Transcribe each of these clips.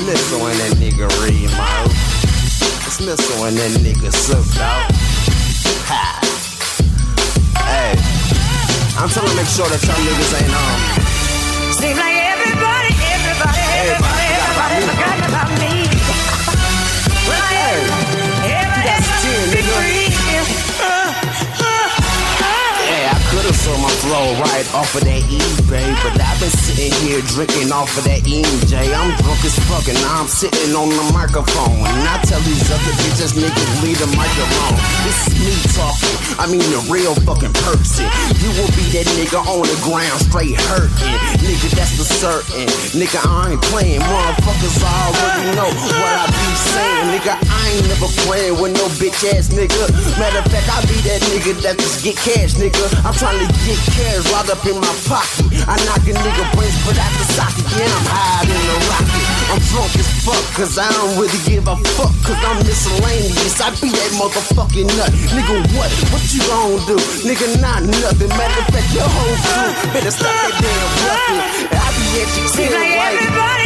Missile and that nigga Remo. It's Missile and that nigga Sook, dog. Ha. Hey, I'm trying to make sure that y'all niggas ain't on. Seems like everybody forgot about me. Well, I am free. Yeah, I could've sold my flow right off of that eBay, but I've been sitting here drinking off of that EJ. I'm drunk as fuck and now I'm sitting on the microphone, and I tell these other bitches niggas leave the mic alone. This is me talking, I mean the real fucking person. You will be that nigga on the ground straight hurting. Nigga, that's for certain. Nigga, I ain't playing. Motherfuckers already know what I be saying. Nigga, I ain't never playing with no bitch ass nigga. Matter of fact, I be that nigga that just get cash, nigga. I'm trying to get cash right up in my pocket. I knock a nigga brains, but out the socket. Yeah, I'm high in the rocket. I'm drunk as fuck, cause I don't really give a fuck, cause I'm miscellaneous. I be that motherfucking nut. Nigga, what? What you gon' do? Nigga, not nothing. Matter of fact, your whole crew better stop that damn bluffing. I be at your seems like everybody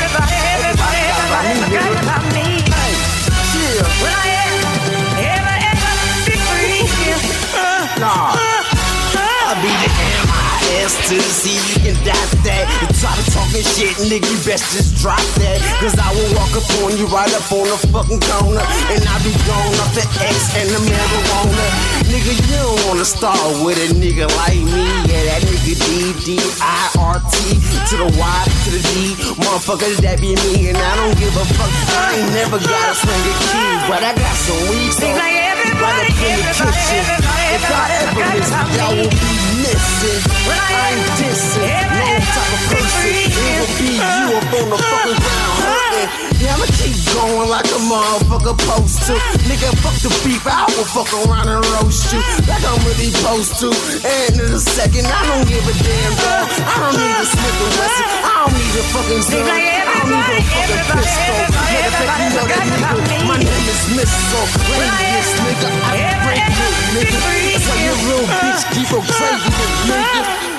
forgot about me. Hey, chill. Well, I am ever be free. Nah, I be the MIS to the C, you can dot that. You try to talking shit, nigga, you best just drop that. Cause I will walk up on you right up on the fucking corner, and I be gone off the X and the marijuana. Nigga, you don't wanna start with a nigga like me. Yeah, that nigga D-D-I-R-T to the Y to the D. Motherfucker, that be me, and I don't give a fuck. I ain't never got a swing a key, but I got some weed. Seems like everybody if I ever miss me, y'all will be missing. I ain't dissing, no type of person. It will be you up on the fucking ground hurting. Yeah, I'ma keep going like a motherfucker supposed to. Nigga, fuck the beef, I will fuck around and roast you like I'm really supposed to. And in a second, I don't give a damn dog. I don't need a Smith & Wesson, I don't need a fucking gun, I don't need a fucking pistol. Matter of fact, you know that nigga, my name is Missile. Radius, nigga, I break it, nigga. That's why your little bitch keep on crazy, nigga.